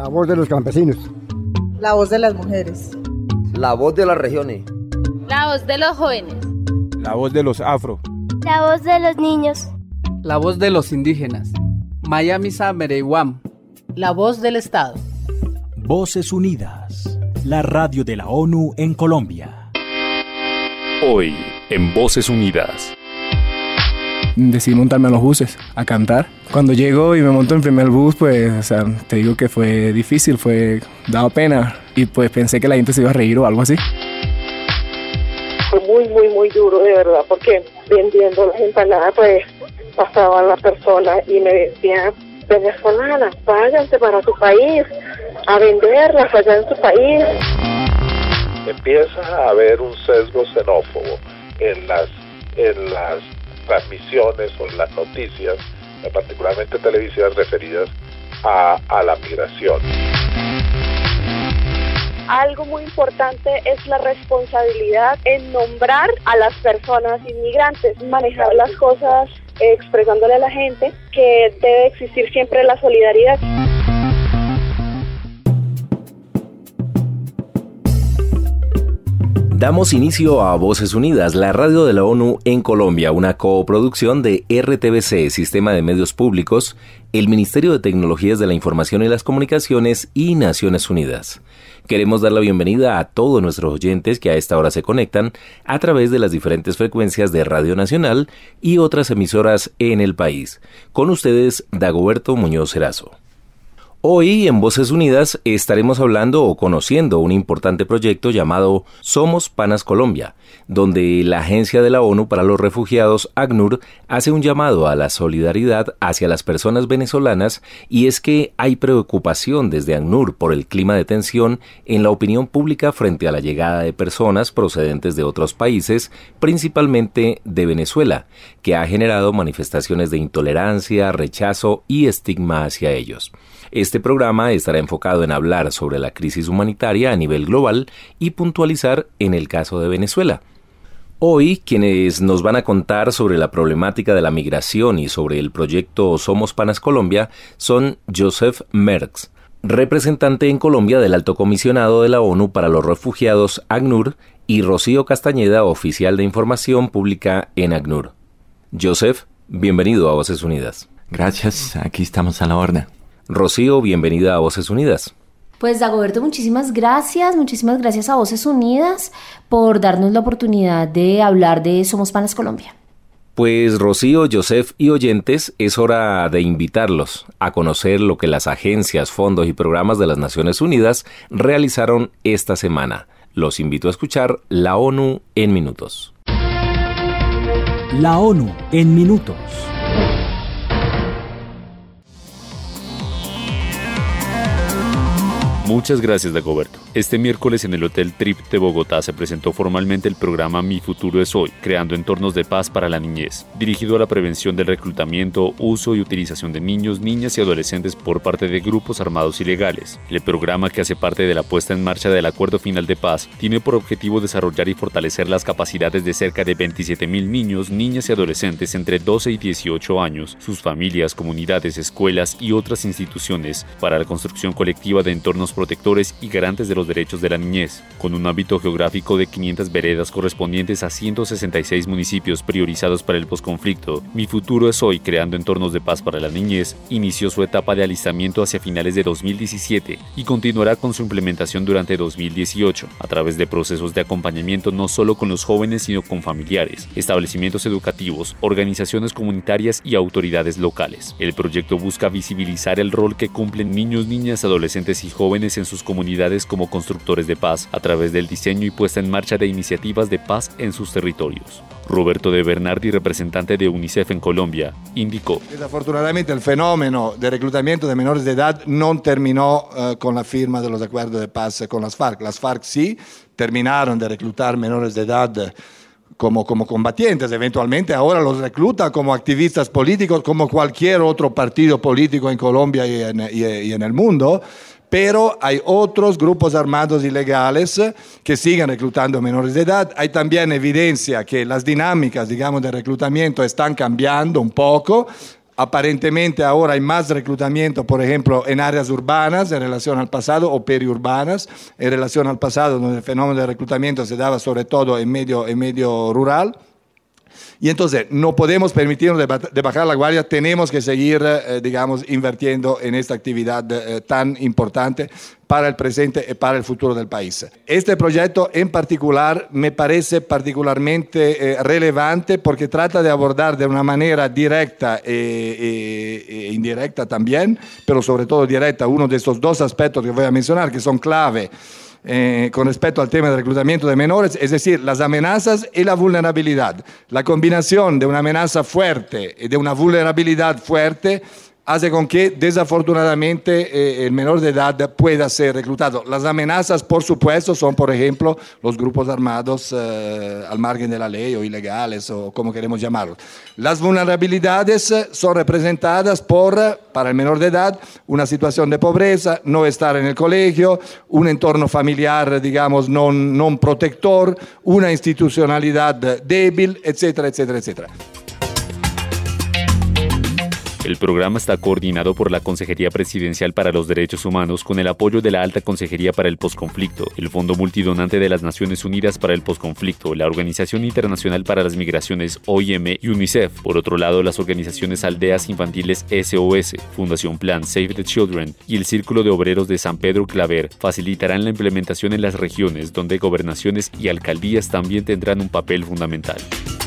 La voz de los campesinos. La voz de las mujeres. La voz de las regiones. La voz de los jóvenes. La voz de los afro. La voz de los niños. La voz de los indígenas. Miami Samereyuam. La voz del Estado. Voces Unidas, la radio de la ONU en Colombia. Hoy, en Voces Unidas. Decidí montarme a los buses, a cantar. Cuando llego y me monto en el primer bus, pues, te digo que fue difícil, daba pena. Y pues pensé que la gente se iba a reír o algo así. Fue muy duro, de verdad, porque vendiendo las empanadas, pues, pasaban las personas y me decían: venezolanas, váyanse para su país, a venderlas allá en su país. Empieza a haber un sesgo xenófobo en las transmisiones o en las noticias, particularmente televisivas, referidas a la migración. Algo muy importante es la responsabilidad en nombrar a las personas inmigrantes, manejar las cosas expresándole a la gente que debe existir siempre la solidaridad. Damos inicio a Voces Unidas, la radio de la ONU en Colombia, una coproducción de RTBC, Sistema de Medios Públicos, el Ministerio de Tecnologías de la Información y las Comunicaciones y Naciones Unidas. Queremos dar la bienvenida a todos nuestros oyentes que a esta hora se conectan a través de las diferentes frecuencias de Radio Nacional y otras emisoras en el país. Con ustedes, Dagoberto Muñoz Erazo. Hoy en Voces Unidas estaremos hablando o conociendo un importante proyecto llamado Somos Panas Colombia, donde la Agencia de la ONU para los Refugiados, ACNUR, hace un llamado a la solidaridad hacia las personas venezolanas, y es que hay preocupación desde ACNUR por el clima de tensión en la opinión pública frente a la llegada de personas procedentes de otros países, principalmente de Venezuela, que ha generado manifestaciones de intolerancia, rechazo y estigma hacia ellos. Este programa estará enfocado en hablar sobre la crisis humanitaria a nivel global y puntualizar en el caso de Venezuela. Hoy, quienes nos van a contar sobre la problemática de la migración y sobre el proyecto Somos Panas Colombia son Joseph Merckx, representante en Colombia del Alto Comisionado de la ONU para los Refugiados, ACNUR, y Rocío Castañeda, oficial de información pública en ACNUR. Joseph, bienvenido a Voces Unidas. Gracias, aquí estamos a la orden. Rocío, bienvenida a Voces Unidas. Pues Dagoberto, muchísimas gracias a Voces Unidas por darnos la oportunidad de hablar de Somos Panas Colombia. Pues Rocío, Joseph y oyentes, es hora de invitarlos a conocer lo que las agencias, fondos y programas de las Naciones Unidas realizaron esta semana. Los invito a escuchar La ONU en Minutos. La ONU en Minutos. Muchas gracias, Dagoberto. Este miércoles en el Hotel Trip de Bogotá se presentó formalmente el programa Mi Futuro es Hoy, creando entornos de paz para la niñez, dirigido a la prevención del reclutamiento, uso y utilización de niños, niñas y adolescentes por parte de grupos armados ilegales. El programa, que hace parte de la puesta en marcha del Acuerdo Final de Paz, tiene por objetivo desarrollar y fortalecer las capacidades de cerca de 27.000 niños, niñas y adolescentes entre 12 y 18 años, sus familias, comunidades, escuelas y otras instituciones para la construcción colectiva de entornos protectores y garantes de los derechos de la niñez, con un ámbito geográfico de 500 veredas correspondientes a 166 municipios priorizados para el posconflicto. Mi Futuro es Hoy, creando entornos de paz para la niñez, inició su etapa de alistamiento hacia finales de 2017 y continuará con su implementación durante 2018, a través de procesos de acompañamiento no solo con los jóvenes sino con familiares, establecimientos educativos, organizaciones comunitarias y autoridades locales. El proyecto busca visibilizar el rol que cumplen niños, niñas, adolescentes y jóvenes en sus comunidades como constructores de paz a través del diseño y puesta en marcha de iniciativas de paz en sus territorios. Roberto De Bernardi, representante de UNICEF en Colombia, indicó: Desafortunadamente el fenómeno de reclutamiento de menores de edad no terminó con la firma de los acuerdos de paz con las FARC. Las FARC sí terminaron de reclutar menores de edad como combatientes, eventualmente ahora los recluta como activistas políticos, como cualquier otro partido político en Colombia y en el mundo. Pero hay otros grupos armados ilegales que siguen reclutando menores de edad. Hay también evidencia que las dinámicas, digamos, de reclutamiento están cambiando un poco. Aparentemente ahora hay más reclutamiento, por ejemplo, en áreas urbanas en relación al pasado o periurbanas en relación al pasado, donde el fenómeno de reclutamiento se daba sobre todo en medio rural. Y entonces no podemos permitirnos de bajar la guardia, tenemos que seguir, invirtiendo en esta actividad tan importante para el presente y para el futuro del país. Este proyecto en particular me parece particularmente relevante porque trata de abordar de una manera directa e indirecta también, pero sobre todo directa, uno de estos dos aspectos que voy a mencionar que son clave con respecto al tema del reclutamiento de menores, es decir, las amenazas y la vulnerabilidad. La combinación de una amenaza fuerte y de una vulnerabilidad fuerte hace con que desafortunadamente el menor de edad pueda ser reclutado. Las amenazas, por supuesto, son, por ejemplo, los grupos armados al margen de la ley o ilegales o como queremos llamarlos. Las vulnerabilidades son representadas para el menor de edad, una situación de pobreza, no estar en el colegio, un entorno familiar, digamos, non protector, una institucionalidad débil, etcétera, etcétera, etcétera. El programa está coordinado por la Consejería Presidencial para los Derechos Humanos con el apoyo de la Alta Consejería para el Posconflicto, el Fondo Multidonante de las Naciones Unidas para el Posconflicto, la Organización Internacional para las Migraciones OIM y UNICEF. Por otro lado, las organizaciones Aldeas Infantiles SOS, Fundación Plan Save the Children y el Círculo de Obreros de San Pedro Claver facilitarán la implementación en las regiones donde gobernaciones y alcaldías también tendrán un papel fundamental.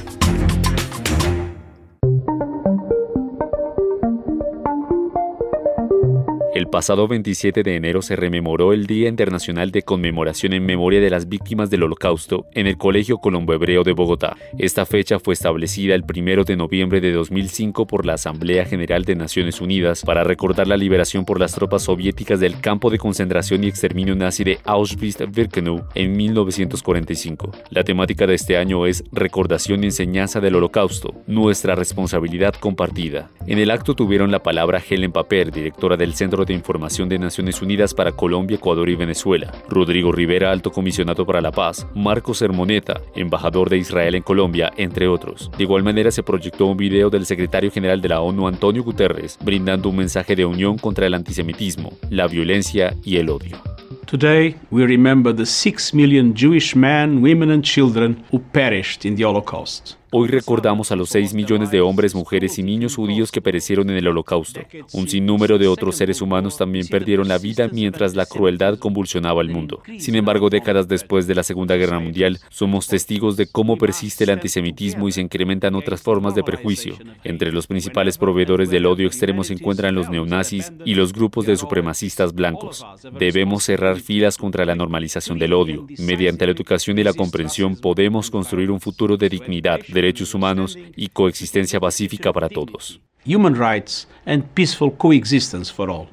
El pasado 27 de enero se rememoró el Día Internacional de Conmemoración en Memoria de las Víctimas del Holocausto en el Colegio Colombo Hebreo de Bogotá. Esta fecha fue establecida el 1 de noviembre de 2005 por la Asamblea General de Naciones Unidas para recordar la liberación por las tropas soviéticas del campo de concentración y exterminio nazi de Auschwitz-Birkenau en 1945. La temática de este año es Recordación y Enseñanza del Holocausto, nuestra responsabilidad compartida. En el acto tuvieron la palabra Helen Paper, directora del Centro de Información de Naciones Unidas para Colombia, Ecuador y Venezuela, Rodrigo Rivera, Alto Comisionado para la Paz, Marcos Hermoneta, embajador de Israel en Colombia, entre otros. De igual manera se proyectó un video del secretario general de la ONU, Antonio Guterres, brindando un mensaje de unión contra el antisemitismo, la violencia y el odio. Today, we remember the 6 million Jewish men, women and children who perished in the Holocaust. Hoy recordamos a los 6 millones de hombres, mujeres y niños judíos que perecieron en el Holocausto. Un sinnúmero de otros seres humanos también perdieron la vida mientras la crueldad convulsionaba el mundo. Sin embargo, décadas después de la Segunda Guerra Mundial, somos testigos de cómo persiste el antisemitismo y se incrementan otras formas de prejuicio. Entre los principales proveedores del odio extremo se encuentran los neonazis y los grupos de supremacistas blancos. Debemos cerrar filas contra la normalización del odio. Mediante la educación y la comprensión podemos construir un futuro de dignidad, derechos humanos y coexistencia pacífica para todos. Human rights and peaceful coexistence for all.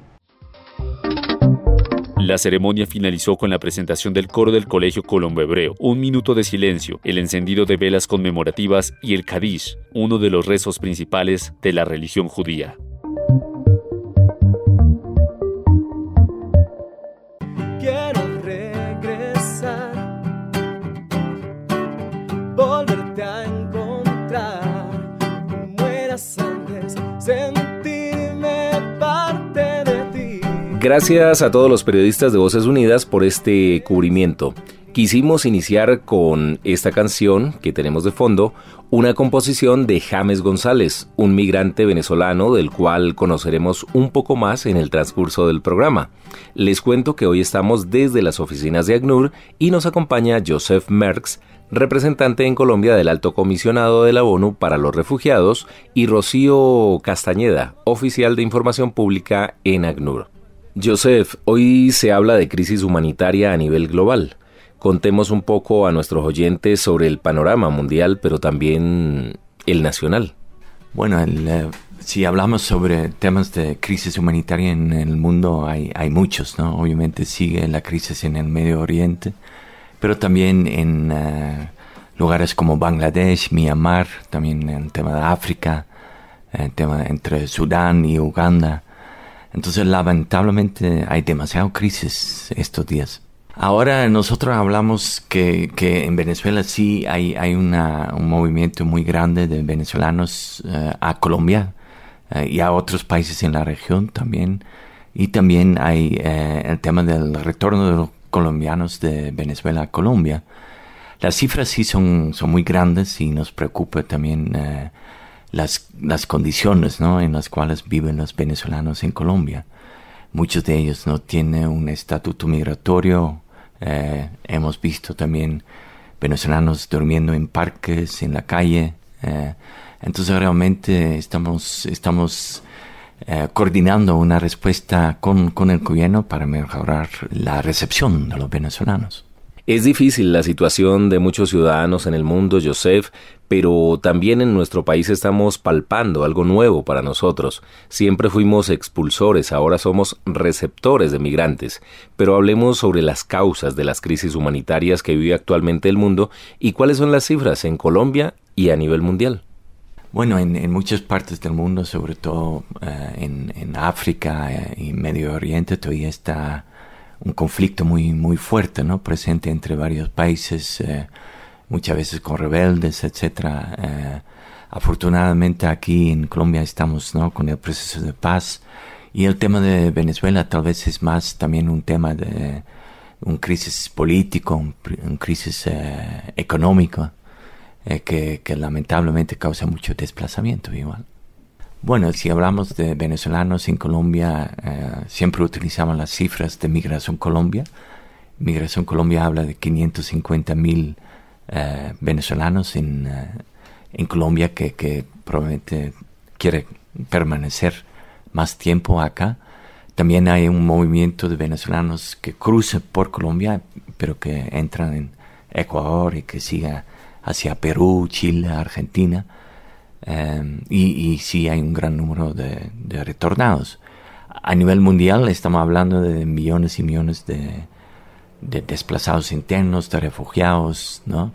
La ceremonia finalizó con la presentación del coro del Colegio Colombo Hebreo, un minuto de silencio, el encendido de velas conmemorativas y el Kadish, uno de los rezos principales de la religión judía. Quiero regresar, volverte a encontrar, mueras antes, sentirme parte de ti. Gracias a todos los periodistas de Voces Unidas por este cubrimiento. Quisimos iniciar con esta canción que tenemos de fondo, una composición de James González, un migrante venezolano del cual conoceremos un poco más en el transcurso del programa. Les cuento que hoy estamos desde las oficinas de ACNUR y nos acompaña Joseph Merckx, representante en Colombia del Alto Comisionado de la ONU para los Refugiados, y Rocío Castañeda, oficial de Información Pública en ACNUR. Joseph, hoy se habla de crisis humanitaria a nivel global. Contemos un poco a nuestros oyentes sobre el panorama mundial, pero también el nacional. Bueno, si hablamos sobre temas de crisis humanitaria en el mundo, hay muchos, ¿no? Obviamente sigue la crisis en el Medio Oriente, pero también en lugares como Bangladesh, Myanmar, también en el tema de África, el tema entre Sudán y Uganda. Entonces, lamentablemente, hay demasiada crisis estos días. Ahora nosotros hablamos que en Venezuela sí hay un movimiento muy grande de venezolanos a Colombia. y a otros países en la región también. Y también hay el tema del retorno de los colombianos de Venezuela a Colombia. Las cifras sí son muy grandes y nos preocupa también las condiciones, ¿no?, en las cuales viven los venezolanos en Colombia. Muchos de ellos no tienen un estatuto migratorio. Hemos visto también venezolanos durmiendo en parques, en la calle. Entonces realmente estamos coordinando una respuesta con el gobierno para mejorar la recepción de los venezolanos. Es difícil la situación de muchos ciudadanos en el mundo, Joseph, pero también en nuestro país estamos palpando algo nuevo para nosotros. Siempre fuimos expulsores, ahora somos receptores de migrantes. Pero hablemos sobre las causas de las crisis humanitarias que vive actualmente el mundo y cuáles son las cifras en Colombia y a nivel mundial. Bueno, en muchas partes del mundo, sobre todo en África y Medio Oriente, todavía está un conflicto muy fuerte, ¿no?, presente entre varios países, muchas veces con rebeldes, etcétera. Afortunadamente aquí en Colombia estamos, ¿no?, con el proceso de paz, y el tema de Venezuela tal vez es más también un tema de un crisis político, un crisis económico, que lamentablemente causa mucho desplazamiento igual. Bueno, si hablamos de venezolanos en Colombia, siempre utilizamos las cifras de Migración Colombia. Migración Colombia habla de 550,000 venezolanos en Colombia que probablemente quiere permanecer más tiempo acá. También hay un movimiento de venezolanos que cruza por Colombia, pero que entran en Ecuador y que siga hacia Perú, Chile, Argentina. Y sí hay un gran número de retornados. A nivel mundial estamos hablando de millones y millones de desplazados internos, de refugiados, ¿no?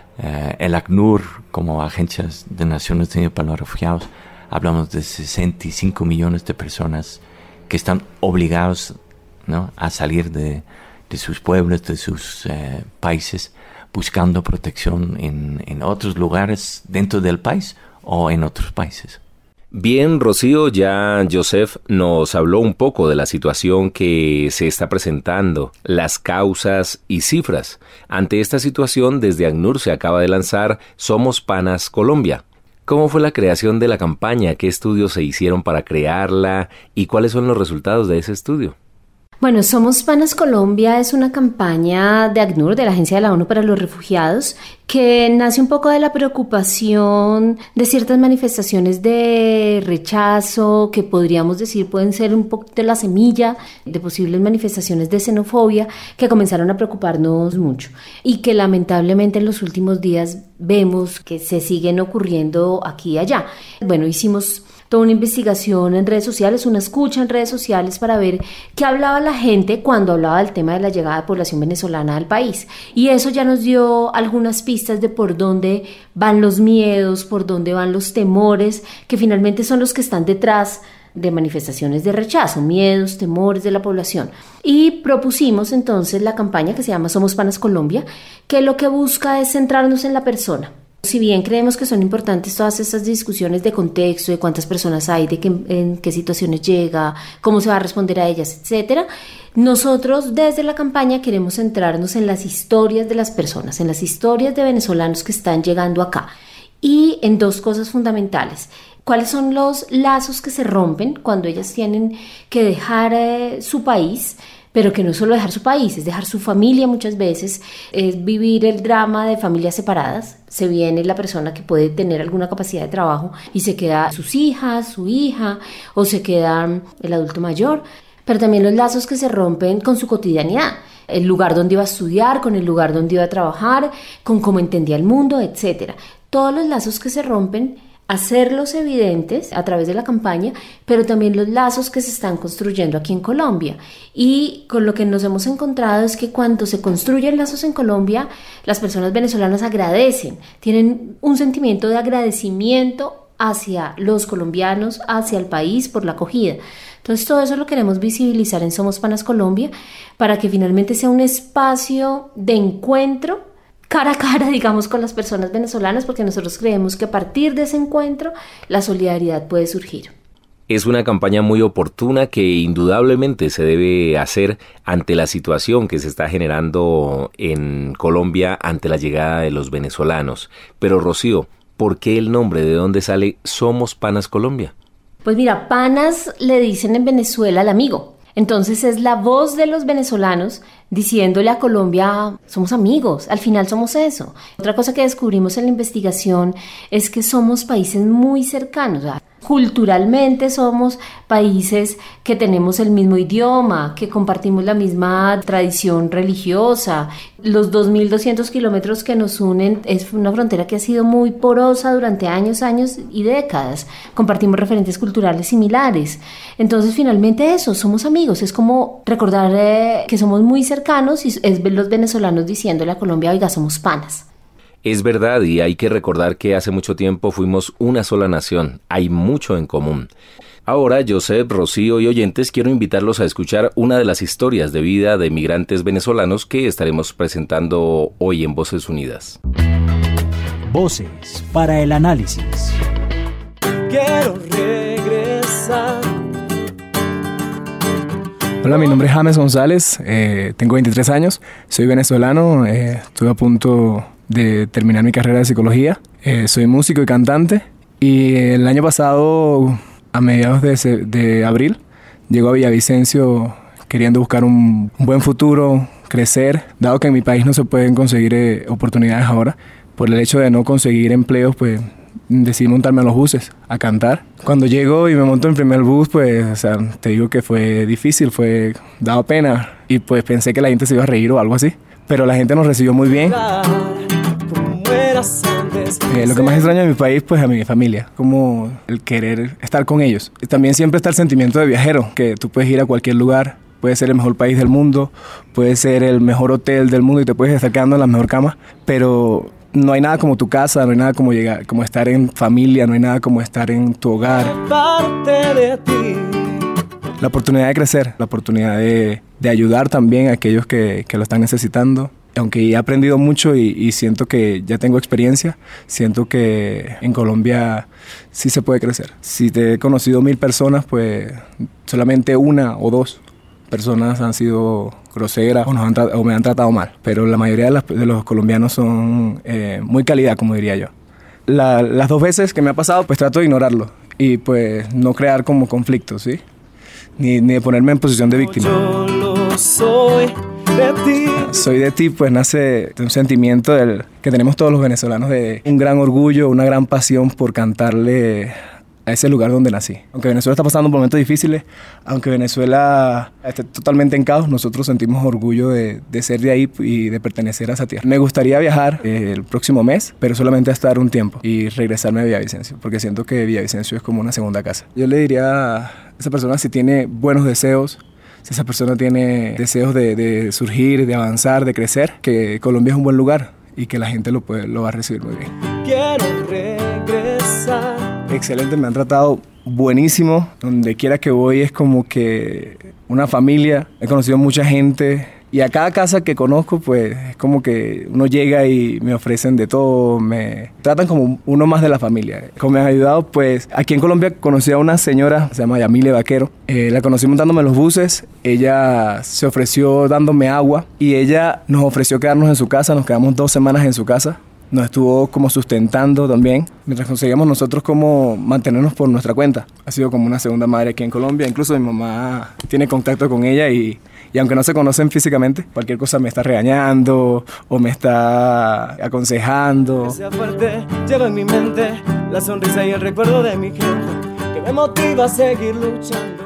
El ACNUR, como Agencia de Naciones Unidas para los Refugiados, hablamos de 65 millones de personas que están obligados, ¿no?, a salir de sus pueblos, de sus países, buscando protección en otros lugares dentro del país o en otros países. Bien, Rocío, ya Joseph nos habló un poco de la situación que se está presentando, las causas y cifras. Ante esta situación, desde ACNUR se acaba de lanzar Somos Panas Colombia. ¿Cómo fue la creación de la campaña? ¿Qué estudios se hicieron para crearla? ¿Y cuáles son los resultados de ese estudio? Bueno, Somos Panas Colombia es una campaña de ACNUR, de la Agencia de la ONU para los Refugiados, que nace un poco de la preocupación de ciertas manifestaciones de rechazo, que podríamos decir pueden ser un poco de la semilla de posibles manifestaciones de xenofobia que comenzaron a preocuparnos mucho y que lamentablemente en los últimos días vemos que se siguen ocurriendo aquí y allá. Bueno, hicimos toda una investigación en redes sociales, una escucha en redes sociales para ver qué hablaba la gente cuando hablaba del tema de la llegada de población venezolana al país. Y eso ya nos dio algunas pistas de por dónde van los miedos, por dónde van los temores, que finalmente son los que están detrás de manifestaciones de rechazo, miedos, temores de la población. Y propusimos entonces la campaña que se llama Somos Panas Colombia, que lo que busca es centrarnos en la persona. Si bien creemos que son importantes todas estas discusiones de contexto, de cuántas personas hay, de en qué situaciones llega, cómo se va a responder a ellas, etcétera, nosotros desde la campaña queremos centrarnos en las historias de las personas, en las historias de venezolanos que están llegando acá y en dos cosas fundamentales. ¿Cuáles son los lazos que se rompen cuando ellas tienen que dejar su país? Pero que no es solo dejar su país, es dejar su familia muchas veces, es vivir el drama de familias separadas. Se viene la persona que puede tener alguna capacidad de trabajo y se queda sus hijas, su hija, o se queda el adulto mayor. Pero también los lazos que se rompen con su cotidianidad, el lugar donde iba a estudiar, con el lugar donde iba a trabajar, con cómo entendía el mundo, etc. Todos los lazos que se rompen, hacerlos evidentes a través de la campaña, pero también los lazos que se están construyendo aquí en Colombia. Y con lo que nos hemos encontrado es que cuando se construyen lazos en Colombia, las personas venezolanas agradecen, tienen un sentimiento de agradecimiento hacia los colombianos, hacia el país por la acogida. Entonces todo eso lo queremos visibilizar en Somos Panas Colombia para que finalmente sea un espacio de encuentro cara a cara, digamos, con las personas venezolanas, porque nosotros creemos que a partir de ese encuentro la solidaridad puede surgir. Es una campaña muy oportuna que indudablemente se debe hacer ante la situación que se está generando en Colombia ante la llegada de los venezolanos. Pero Rocío, ¿por qué el nombre? ¿De dónde sale Somos Panas Colombia? Pues mira, panas le dicen en Venezuela al amigo. Entonces es la voz de los venezolanos diciéndole a Colombia, somos amigos, al final somos eso. Otra cosa que descubrimos en la investigación es que somos países muy cercanos. Culturalmente somos países que tenemos el mismo idioma, que compartimos la misma tradición religiosa. Los 2.200 kilómetros que nos unen es una frontera que ha sido muy porosa durante años y décadas. Compartimos referentes culturales similares. Entonces, finalmente eso, somos amigos. Es como recordar que somos muy cercanos y es los venezolanos diciéndole a Colombia, oiga, somos panas. Es verdad, y hay que recordar que hace mucho tiempo fuimos una sola nación. Hay mucho en común. Ahora, Joseph, Rocío y oyentes, quiero invitarlos a escuchar una de las historias de vida de migrantes venezolanos que estaremos presentando hoy en Voces Unidas. Voces para el análisis. Quiero regresar. Hola, mi nombre es James González, tengo 23 años, soy venezolano, estuve a punto de terminar mi carrera de psicología, soy músico y cantante y el año pasado, a mediados de abril, llego a Villavicencio queriendo buscar un buen futuro, crecer, dado que en mi país no se pueden conseguir oportunidades ahora, por el hecho de no conseguir empleos, pues decidí montarme a los buses a cantar. Cuando llego y me monto en el primer bus, pues, te digo que fue difícil, daba pena y pues pensé que la gente se iba a reír o algo así, pero la gente nos recibió muy bien. Lo que más extraño de mi país, pues a mi familia, como el querer estar con ellos. Y también siempre está el sentimiento de viajero, que tú puedes ir a cualquier lugar, puede ser el mejor país del mundo, puede ser el mejor hotel del mundo y te puedes estar quedando en la mejor cama, pero no hay nada como tu casa, no hay nada como llegar, como estar en familia, no hay nada como estar en tu hogar. Parte de ti. La oportunidad de crecer, la oportunidad de ayudar también a aquellos que lo están necesitando. Aunque he aprendido mucho y siento que ya tengo experiencia, siento que en Colombia sí se puede crecer. Si te he conocido 1.000 personas, pues solamente 1 o 2 personas han sido groseras o me han tratado mal. Pero la mayoría de los colombianos son muy calidad, como diría yo. Las 2 veces que me ha pasado, pues trato de ignorarlo y pues no crear como conflictos, ¿sí? Ni de ponerme en posición de víctima. Yo lo soy. De ti. Soy de ti, pues nace de un sentimiento que tenemos todos los venezolanos, de un gran orgullo, una gran pasión por cantarle a ese lugar donde nací. Aunque Venezuela está pasando por momentos difíciles, aunque Venezuela esté totalmente en caos, nosotros sentimos orgullo de ser de ahí y de pertenecer a esa tierra. Me gustaría viajar el próximo mes, pero solamente a estar un tiempo y regresarme a Villavicencio, porque siento que Villavicencio es como una segunda casa. Yo le diría a esa persona, si tiene buenos deseos, si esa persona tiene deseos de surgir, de avanzar, de crecer, que Colombia es un buen lugar y que la gente lo va a recibir muy bien. Quiero regresar. Excelente, me han tratado buenísimo. Donde quiera que voy es como que una familia. He conocido mucha gente y a cada casa que conozco, pues es como que uno llega y me ofrecen de todo, me tratan como uno más de la familia. Como me han ayudado, pues aquí en Colombia conocí a una señora, se llama Yamile Vaquero. La conocí montándome en los buses, ella se ofreció dándome agua y ella nos ofreció quedarnos en su casa, nos quedamos 2 semanas en su casa. Nos estuvo como sustentando también, mientras conseguíamos nosotros como mantenernos por nuestra cuenta. Ha sido como una segunda madre aquí en Colombia, incluso mi mamá tiene contacto con ella y aunque no se conocen físicamente, cualquier cosa me está regañando o me está aconsejando. Sea fuerte, llevo en mi mente la sonrisa y el recuerdo de mi gente que me motiva a seguir luchando.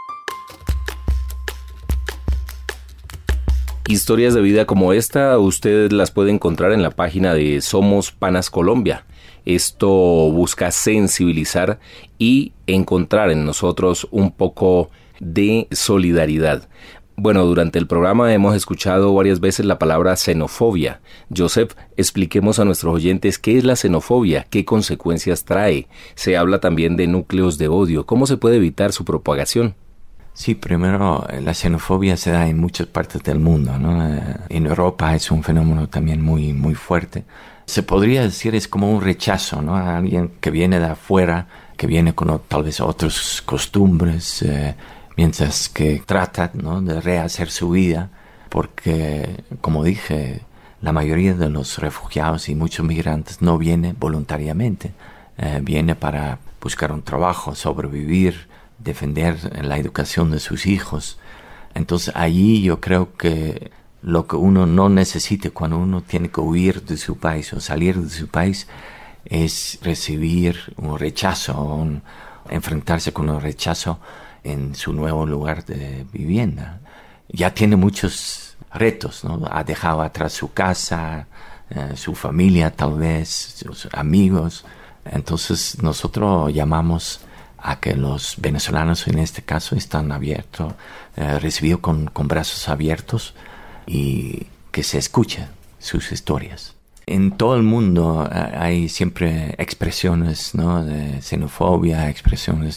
Historias de vida como esta, ustedes las pueden encontrar en la página de Somos Panas Colombia. Esto busca sensibilizar y encontrar en nosotros un poco de solidaridad. Bueno, durante el programa hemos escuchado varias veces la palabra xenofobia. Joseph, expliquemos a nuestros oyentes qué es la xenofobia, qué consecuencias trae. Se habla también de núcleos de odio. ¿Cómo se puede evitar su propagación? Sí, primero la xenofobia se da en muchas partes del mundo, ¿no? En Europa es un fenómeno también muy, muy fuerte. Se podría decir es como un rechazo, ¿no? A alguien que viene de afuera, que viene con tal vez otras costumbres, mientras que trata, ¿no?, de rehacer su vida, porque, como dije, la mayoría de los refugiados y muchos migrantes no vienen voluntariamente, viene para buscar un trabajo, sobrevivir, defender la educación de sus hijos. Entonces allí yo creo que lo que uno no necesita cuando uno tiene que huir de su país o salir de su país es recibir un rechazo, enfrentarse con un rechazo en su nuevo lugar de vivienda. Ya tiene muchos retos, ¿no? Ha dejado atrás su casa, su familia tal vez, sus amigos. Entonces nosotros llamamos a que los venezolanos en este caso están abiertos, recibidos con brazos abiertos y que se escuchen sus historias. En todo el mundo hay siempre expresiones, ¿no?, de xenofobia, expresiones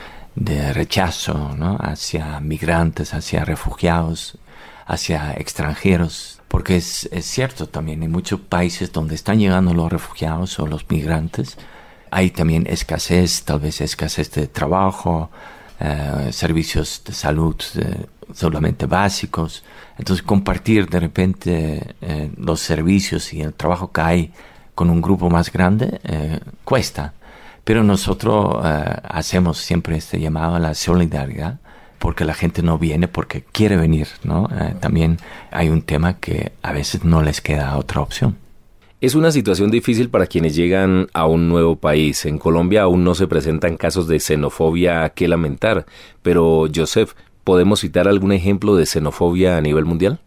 de rechazo, ¿no?, hacia migrantes, hacia refugiados, hacia extranjeros, porque es cierto también en muchos países donde están llegando los refugiados o los migrantes hay también escasez, tal vez escasez de trabajo, servicios de salud solamente básicos. Entonces compartir de repente los servicios y el trabajo que hay con un grupo más grande cuesta. Pero nosotros hacemos siempre este llamado a la solidaridad, porque la gente no viene porque quiere venir, ¿no? También hay un tema que a veces no les queda otra opción. Es una situación difícil para quienes llegan a un nuevo país. En Colombia aún no se presentan casos de xenofobia que lamentar, pero Joseph, ¿podemos citar algún ejemplo de xenofobia a nivel mundial?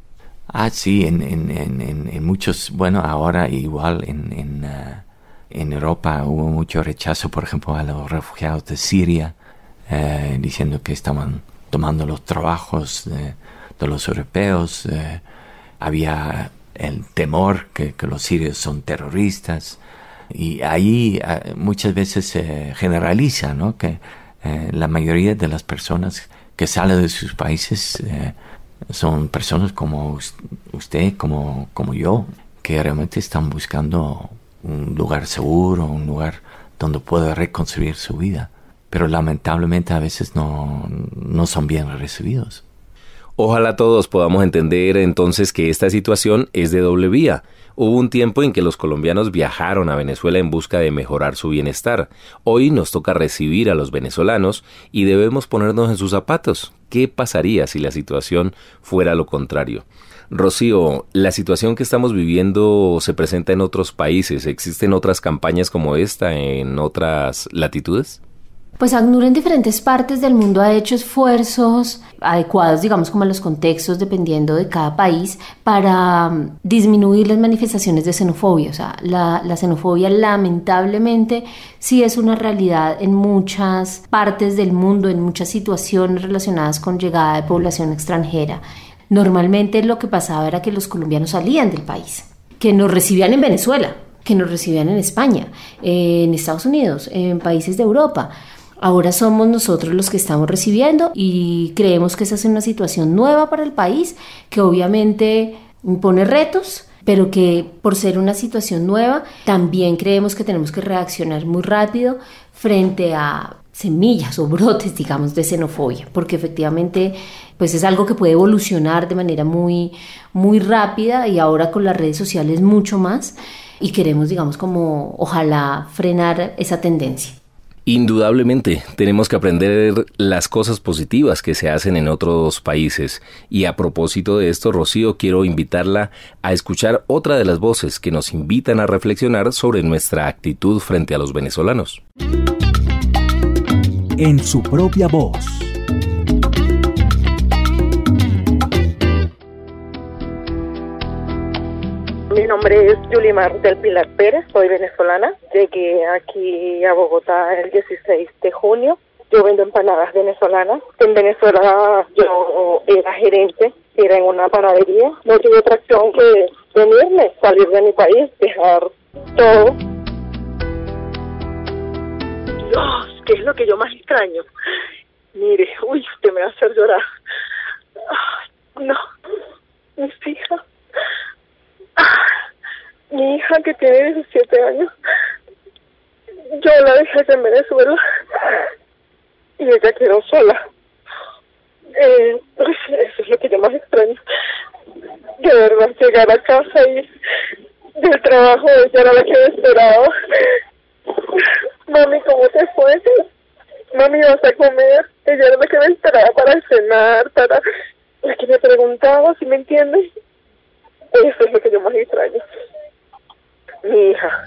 Sí, en muchos, bueno, ahora igual en Europa hubo mucho rechazo, por ejemplo, a los refugiados de Siria, diciendo que estaban tomando los trabajos de los europeos. Había el temor que los sirios son terroristas, y ahí muchas veces se generaliza, ¿no?, que la mayoría de las personas que salen de sus países son personas como usted, como yo, que realmente están buscando un lugar seguro, un lugar donde pueda reconstruir su vida, pero lamentablemente a veces no son bien recibidos. Ojalá todos podamos entender entonces que esta situación es de doble vía. Hubo un tiempo en que los colombianos viajaron a Venezuela en busca de mejorar su bienestar. Hoy nos toca recibir a los venezolanos y debemos ponernos en sus zapatos. ¿Qué pasaría si la situación fuera lo contrario? Rocío, ¿la situación que estamos viviendo se presenta en otros países? ¿Existen otras campañas como esta en otras latitudes? Pues ACNUR en diferentes partes del mundo ha hecho esfuerzos adecuados, digamos, como a los contextos, dependiendo de cada país, para disminuir las manifestaciones de xenofobia. O sea, la xenofobia lamentablemente sí es una realidad en muchas partes del mundo, en muchas situaciones relacionadas con llegada de población extranjera. Normalmente lo que pasaba era que los colombianos salían del país, que nos recibían en Venezuela, que nos recibían en España, en Estados Unidos, en países de Europa. Ahora somos nosotros los que estamos recibiendo y creemos que esa es una situación nueva para el país, que obviamente impone retos, pero que por ser una situación nueva también creemos que tenemos que reaccionar muy rápido frente a semillas o brotes, digamos, de xenofobia, porque efectivamente pues es algo que puede evolucionar de manera muy, muy rápida, y ahora con las redes sociales mucho más, y queremos, digamos, como ojalá frenar esa tendencia. Indudablemente, tenemos que aprender las cosas positivas que se hacen en otros países. Y a propósito de esto, Rocío, quiero invitarla a escuchar otra de las voces que nos invitan a reflexionar sobre nuestra actitud frente a los venezolanos. En su propia voz. Mi nombre es Yulimar del Pilar Pérez, soy venezolana. Llegué aquí a Bogotá el 16 de junio. Yo vendo empanadas venezolanas. En Venezuela yo era gerente, era en una panadería. No tuve otra opción que venirme, salir de mi país, dejar todo. Dios, ¿qué es lo que yo más extraño? Mire, usted me va a hacer llorar. No, mis hijas. Mi hija, que tiene 17 años, yo la dejé allá en Venezuela y ella quedó sola. Eso es lo que yo más extraño. De verdad, llegar a casa y del trabajo, ella era la que me esperaba. Mami, ¿cómo te fue? Mami, ¿vas a comer? Ella era la que me esperaba para cenar, para la que me preguntaba, ¿sí me entiendes? Eso es lo que yo más extraño. Mi hija.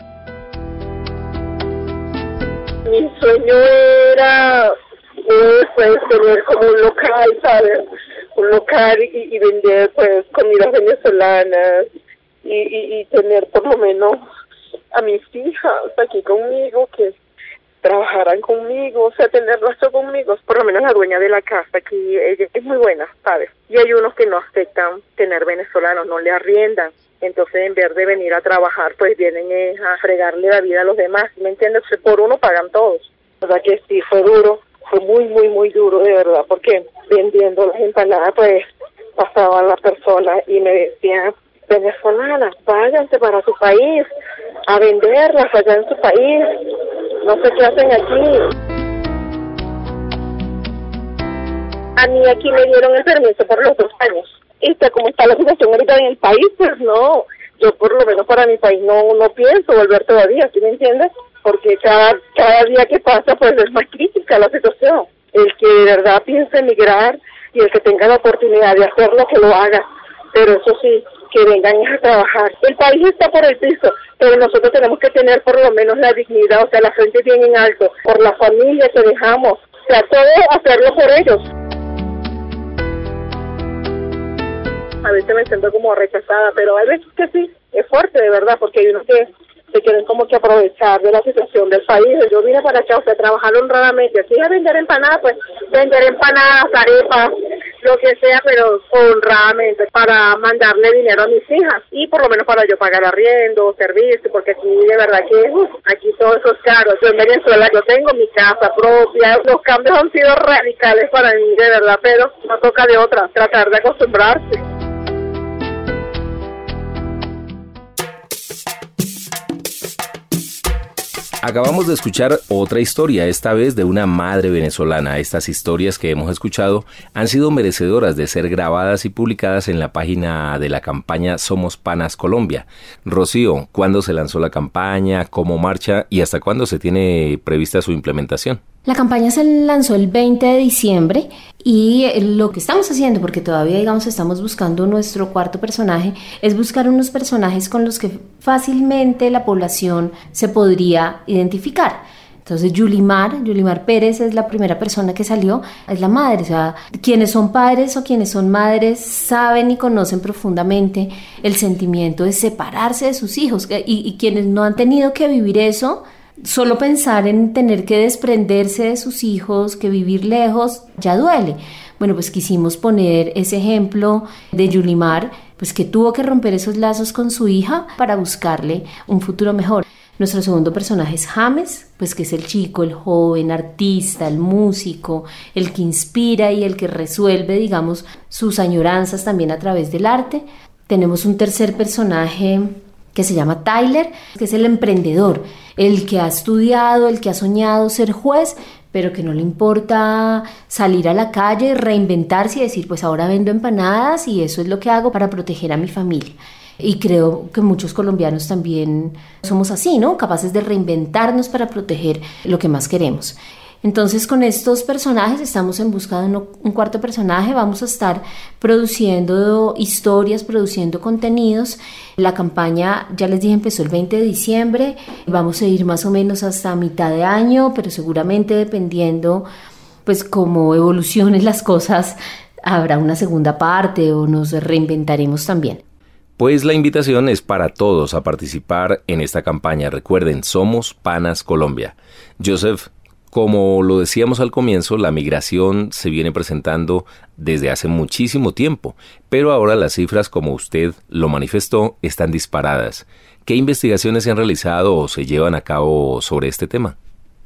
Mi sueño era pues tener como un local, ¿sabes? Un local y vender pues comidas venezolanas y tener por lo menos a mis hijas aquí conmigo, que trabajaran conmigo, o sea, tenerlas conmigo, por lo menos la dueña de la casa aquí, ella es muy buena, ¿sabes? Y hay unos que no aceptan tener venezolanos, no le arriendan, entonces en vez de venir a trabajar, pues vienen a fregarle la vida a los demás, ¿me entiendes? Por uno pagan todos, o sea que sí, fue duro, fue muy, muy, muy duro, de verdad, porque vendiendo las empanadas, pues pasaban las personas y me decían, venezolanas, váyanse para su país a venderlas allá en su país, no sé qué hacen aquí. A mí aquí me dieron el permiso por los 2 años. Y como está la situación ahorita en el país, pues no, yo por lo menos para mi país no pienso volver todavía, ¿sí me entiendes? Porque cada día que pasa pues es más crítica la situación. El que de verdad piense emigrar y el que tenga la oportunidad de hacerlo, que lo haga, pero eso sí, que vengan a trabajar. El país está por el piso, pero nosotros tenemos que tener por lo menos la dignidad, o sea, la frente bien en alto, por la familia que dejamos, o sea, todo hacerlo por ellos. A veces me siento como rechazada, pero hay veces que sí, es fuerte de verdad, porque hay unos que se quieren como que aprovechar de la situación del país. Yo vine para acá, o sea, trabajar honradamente, así a vender empanadas, pues vender empanadas, arepas, lo que sea, pero honradamente, para mandarle dinero a mis hijas y por lo menos para yo pagar arriendo, servicio, porque aquí de verdad que aquí todo eso es caro. Yo en Venezuela yo tengo mi casa propia, los cambios han sido radicales para mí de verdad, pero no toca de otra, tratar de acostumbrarse. Acabamos de escuchar otra historia, esta vez de una madre venezolana. Estas historias que hemos escuchado han sido merecedoras de ser grabadas y publicadas en la página de la campaña Somos Panas Colombia. Rocío, ¿cuándo se lanzó la campaña? ¿Cómo marcha? ¿Y hasta cuándo se tiene prevista su implementación? La campaña se lanzó el 20 de diciembre y lo que estamos haciendo, porque todavía estamos buscando nuestro cuarto personaje, es buscar unos personajes con los que fácilmente la población se podría identificar. Entonces Yulimar Pérez es la primera persona que salió, es la madre, o sea, quienes son padres o quienes son madres saben y conocen profundamente el sentimiento de separarse de sus hijos y quienes no han tenido que vivir eso, solo pensar en tener que desprenderse de sus hijos, que vivir lejos, ya duele. Bueno, pues quisimos poner ese ejemplo de Yulimar, pues que tuvo que romper esos lazos con su hija para buscarle un futuro mejor. Nuestro segundo personaje es James, pues que es el chico, el joven, artista, el músico, el que inspira y el que resuelve, digamos, sus añoranzas también a través del arte. Tenemos un tercer personaje que se llama Tyler, que es el emprendedor, el que ha estudiado, el que ha soñado ser juez, pero que no le importa salir a la calle, reinventarse y decir, pues ahora vendo empanadas y eso es lo que hago para proteger a mi familia. Y creo que muchos colombianos también somos así, ¿no? Capaces de reinventarnos para proteger lo que más queremos. Entonces, con estos personajes estamos en busca de un cuarto personaje. Vamos a estar produciendo historias, produciendo contenidos. La campaña, ya les dije, empezó el 20 de diciembre. Vamos a ir más o menos hasta mitad de año, pero seguramente dependiendo, pues, cómo evolucionen las cosas, habrá una segunda parte o nos reinventaremos también. Pues la invitación es para todos a participar en esta campaña. Recuerden, Somos Panas Colombia. Joseph, como lo decíamos al comienzo, la migración se viene presentando desde hace muchísimo tiempo, pero ahora las cifras, como usted lo manifestó, están disparadas. ¿Qué investigaciones se han realizado o se llevan a cabo sobre este tema?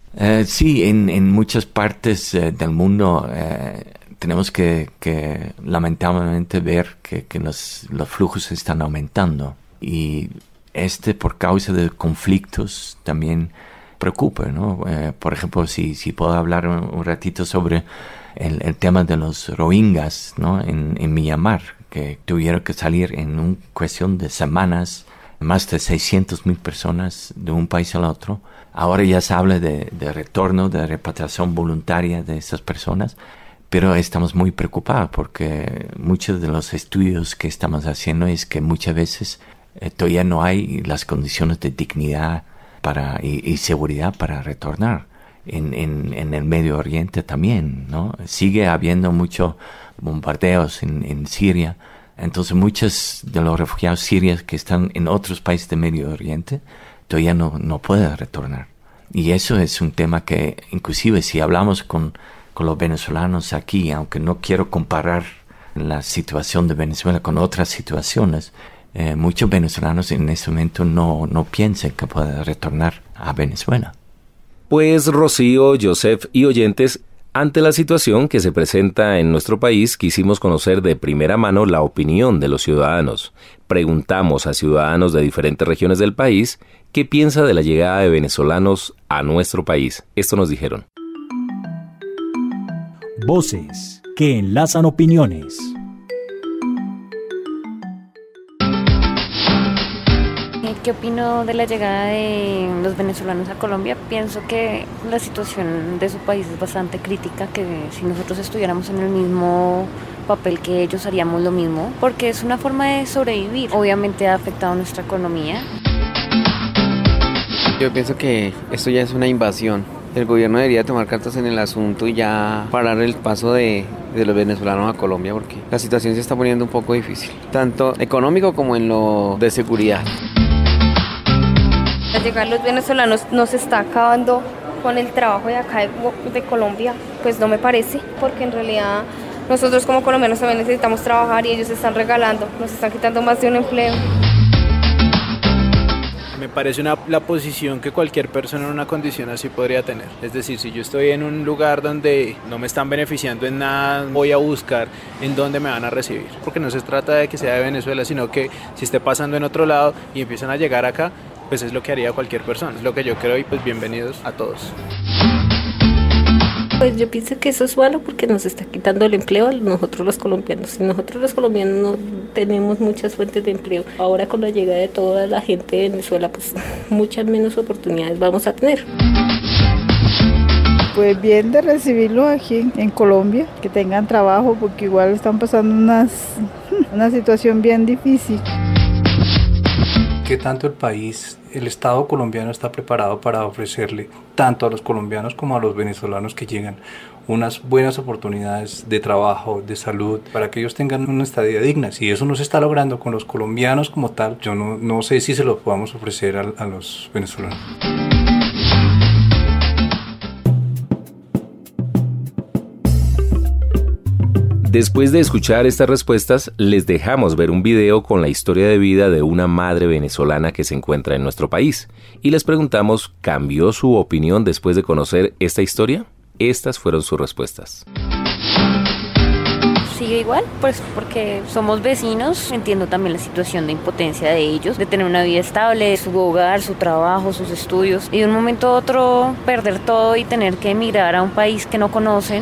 Sí, en muchas partes del mundo tenemos que lamentablemente ver que los flujos están aumentando y por causa de conflictos también preocupa, ¿no? Por ejemplo, si puedo hablar un ratito sobre el tema de los rohingyas, ¿no? En Myanmar, que tuvieron que salir en una cuestión de semanas, más de 600,000 personas de un país al otro. Ahora ya se habla de retorno, de repatriación voluntaria de esas personas, pero estamos muy preocupados porque muchos de los estudios que estamos haciendo es que muchas veces todavía no hay las condiciones de dignidad y seguridad para retornar. En el Medio Oriente también, ¿no? Sigue habiendo muchos bombardeos en Siria. Entonces muchos de los refugiados sirios que están en otros países del Medio Oriente todavía no pueden retornar. Y eso es un tema que inclusive si hablamos con los venezolanos aquí, aunque no quiero comparar la situación de Venezuela con otras situaciones, muchos venezolanos en ese momento no piensan que puedan retornar a Venezuela. Pues Rocío, Joseph y oyentes, ante la situación que se presenta en nuestro país, quisimos conocer de primera mano la opinión de los ciudadanos. Preguntamos a ciudadanos de diferentes regiones del país qué piensa de la llegada de venezolanos a nuestro país. Esto nos dijeron. Voces que enlazan opiniones. ¿Qué opino de la llegada de los venezolanos a Colombia? Pienso que la situación de su país es bastante crítica, que si nosotros estuviéramos en el mismo papel que ellos haríamos lo mismo, porque es una forma de sobrevivir. Obviamente ha afectado nuestra economía. Yo pienso que esto ya es una invasión. El gobierno debería tomar cartas en el asunto y ya parar el paso de los venezolanos a Colombia, porque la situación se está poniendo un poco difícil, tanto económico como en lo de seguridad. Al llegar los venezolanos nos está acabando con el trabajo de acá de Colombia, pues no me parece, porque en realidad nosotros como colombianos también necesitamos trabajar y ellos están regalando, nos están quitando más de un empleo. Me parece la posición que cualquier persona en una condición así podría tener. Es decir, si yo estoy en un lugar donde no me están beneficiando en nada, voy a buscar en dónde me van a recibir. Porque no se trata de que sea de Venezuela, sino que si esté pasando en otro lado y empiezan a llegar acá, pues es lo que haría cualquier persona. Es lo que yo creo y pues bienvenidos a todos. Pues yo pienso que eso es malo porque nos está quitando el empleo a nosotros los colombianos. Si nosotros los colombianos no tenemos muchas fuentes de empleo, ahora con la llegada de toda la gente de Venezuela, pues muchas menos oportunidades vamos a tener. Pues bien de recibirlos aquí en Colombia, que tengan trabajo porque igual están pasando una situación bien difícil. ¿Qué tanto el Estado colombiano está preparado para ofrecerle tanto a los colombianos como a los venezolanos que llegan unas buenas oportunidades de trabajo, de salud, para que ellos tengan una estadía digna? Si eso no se está logrando con los colombianos como tal, yo no sé si se lo podamos ofrecer a los venezolanos. Después de escuchar estas respuestas, les dejamos ver un video con la historia de vida de una madre venezolana que se encuentra en nuestro país. Y les preguntamos, ¿cambió su opinión después de conocer esta historia? Estas fueron sus respuestas. Sigue igual, pues porque somos vecinos, entiendo también la situación de impotencia de ellos, de tener una vida estable, su hogar, su trabajo, sus estudios, y de un momento a otro perder todo y tener que emigrar a un país que no conocen.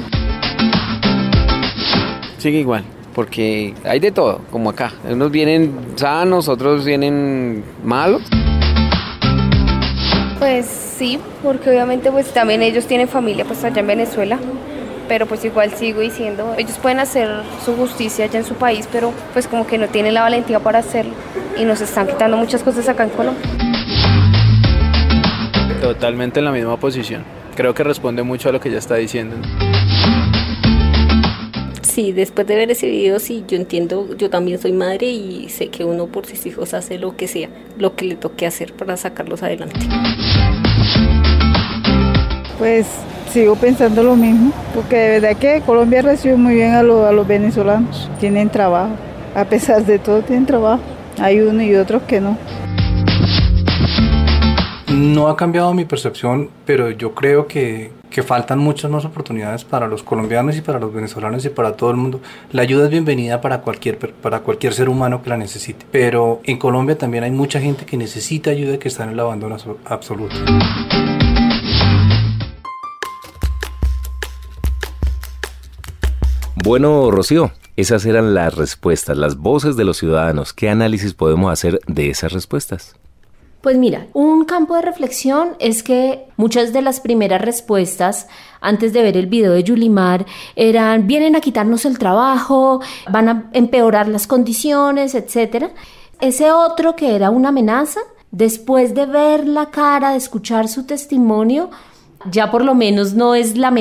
Sigue igual, porque hay de todo, como acá. Unos vienen sanos, otros vienen malos. Pues sí, porque obviamente pues también ellos tienen familia pues allá en Venezuela, pero pues igual sigo diciendo, ellos pueden hacer su justicia allá en su país, pero pues como que no tienen la valentía para hacerlo y nos están quitando muchas cosas acá en Colombia. Totalmente en la misma posición. Creo que responde mucho a lo que ya está diciendo. Sí, después de haber recibido, sí, yo entiendo, yo también soy madre y sé que uno por sus hijos hace lo que sea, lo que le toque hacer para sacarlos adelante. Pues sigo pensando lo mismo, porque de verdad que Colombia recibe muy bien a los venezolanos, tienen trabajo, a pesar de todo tienen trabajo, hay unos y otros que no. No ha cambiado mi percepción, pero yo creo que faltan muchas más oportunidades para los colombianos y para los venezolanos y para todo el mundo. La ayuda es bienvenida para cualquier ser humano que la necesite, pero en Colombia también hay mucha gente que necesita ayuda y que está en el abandono absoluto. Bueno, Rocío, esas eran las respuestas, las voces de los ciudadanos. ¿Qué análisis podemos hacer de esas respuestas? Pues mira, un campo de reflexión es que muchas de las primeras respuestas antes de ver el video de Yulimar eran: vienen a quitarnos el trabajo, van a empeorar las condiciones, etc. Ese otro que era una amenaza, después de ver la cara, de escuchar su testimonio, ya por lo menos no es la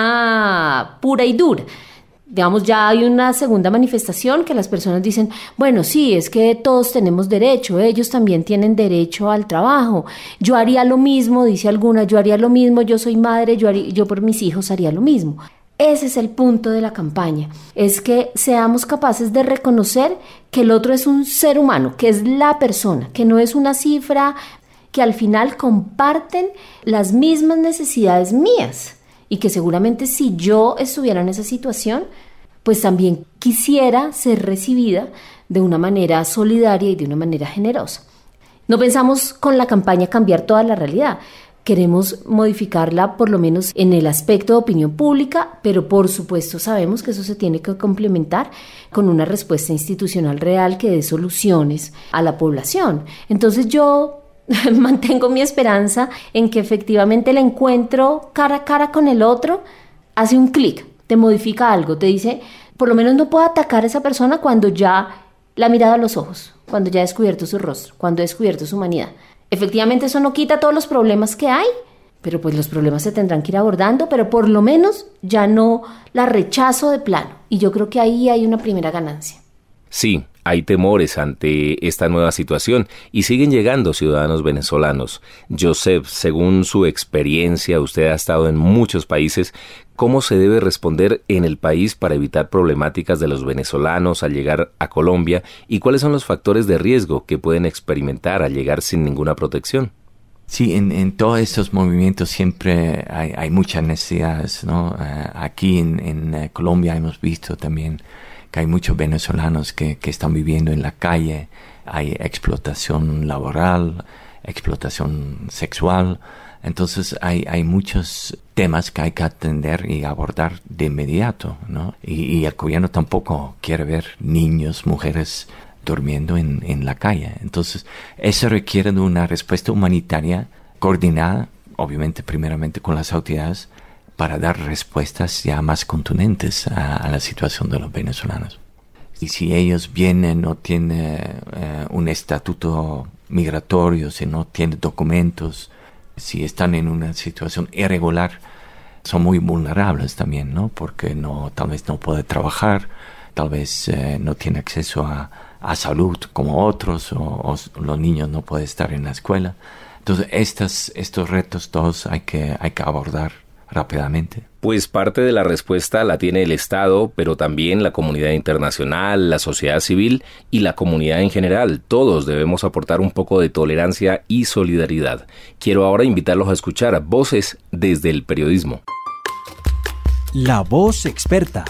amenaza pura y dura. Digamos, ya hay una segunda manifestación que las personas dicen: bueno, sí, es que todos tenemos derecho, ellos también tienen derecho al trabajo. Yo haría lo mismo, dice alguna, yo haría lo mismo, yo soy madre, yo por mis hijos haría lo mismo. Ese es el punto de la campaña, es que seamos capaces de reconocer que el otro es un ser humano, que es la persona, que no es una cifra, que al final comparten las mismas necesidades mías. Y que seguramente si yo estuviera en esa situación, pues también quisiera ser recibida de una manera solidaria y de una manera generosa. No pensamos con la campaña cambiar toda la realidad. Queremos modificarla por lo menos en el aspecto de opinión pública, pero por supuesto sabemos que eso se tiene que complementar con una respuesta institucional real que dé soluciones a la población. Entonces yo mantengo mi esperanza en que efectivamente el encuentro cara a cara con el otro hace un clic, te modifica algo, te dice, por lo menos no puedo atacar a esa persona cuando ya la he mirado a los ojos, cuando ya he descubierto su rostro, cuando he descubierto su humanidad. Efectivamente eso no quita todos los problemas que hay, pero pues los problemas se tendrán que ir abordando, pero por lo menos ya no la rechazo de plano. Y yo creo que ahí hay una primera ganancia. Sí, hay temores ante esta nueva situación y siguen llegando ciudadanos venezolanos. Joseph, según su experiencia, usted ha estado en muchos países. ¿Cómo se debe responder en el país para evitar problemáticas de los venezolanos al llegar a Colombia? ¿Y cuáles son los factores de riesgo que pueden experimentar al llegar sin ninguna protección? Sí, en todos estos movimientos siempre hay muchas necesidades, ¿no? Aquí en Colombia hemos visto también que hay muchos venezolanos que están viviendo en la calle, hay explotación laboral, explotación sexual. Entonces hay muchos temas que hay que atender y abordar de inmediato, ¿no? Y el gobierno tampoco quiere ver niños, mujeres durmiendo en la calle. Entonces eso requiere de una respuesta humanitaria coordinada, obviamente primeramente con las autoridades, para dar respuestas ya más contundentes a la situación de los venezolanos. Y si ellos vienen, no tienen un estatuto migratorio, si no tienen documentos, si están en una situación irregular, son muy vulnerables también, ¿no? Porque tal vez no puede trabajar, tal vez no tiene acceso a salud como otros, o los niños no pueden estar en la escuela. Entonces estos retos todos hay que abordar rápidamente. Pues parte de la respuesta la tiene el Estado, pero también la comunidad internacional, la sociedad civil y la comunidad en general. Todos debemos aportar un poco de tolerancia y solidaridad. Quiero ahora invitarlos a escuchar voces desde el periodismo. La voz experta.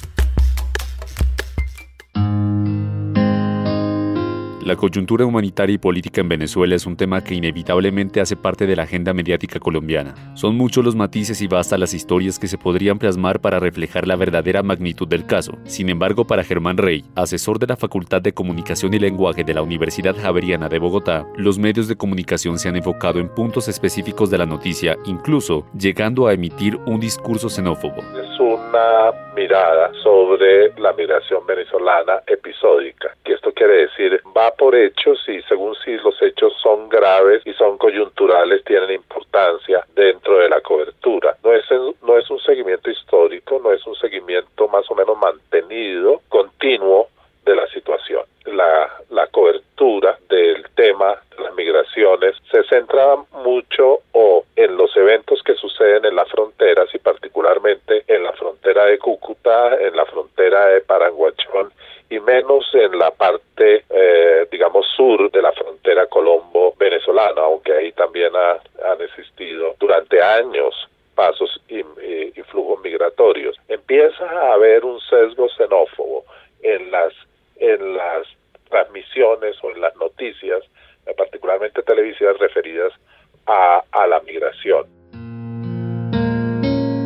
La coyuntura humanitaria y política en Venezuela es un tema que inevitablemente hace parte de la agenda mediática colombiana. Son muchos los matices y vastas las historias que se podrían plasmar para reflejar la verdadera magnitud del caso. Sin embargo, para Germán Rey, asesor de la Facultad de Comunicación y Lenguaje de la Universidad Javeriana de Bogotá, los medios de comunicación se han enfocado en puntos específicos de la noticia, incluso llegando a emitir un discurso xenófobo. Es una mirada sobre la migración venezolana episódica, que esto quiere decir va por hechos y según si los hechos son graves y son coyunturales tienen importancia dentro de la cobertura. No es un seguimiento histórico, no es un seguimiento más o menos mantenido, continuo de la situación. La cobertura del tema de las migraciones se centra mucho en los eventos que suceden en las fronteras y particularmente en la frontera de Cúcuta, en la frontera de Paranguachón y menos en la parte, sur de la frontera colombo-venezolana, aunque ahí también han existido durante años pasos y flujos migratorios. Empieza a haber un sesgo xenófobo en las transmisiones o en las noticias, particularmente televisivas, referidas a la migración.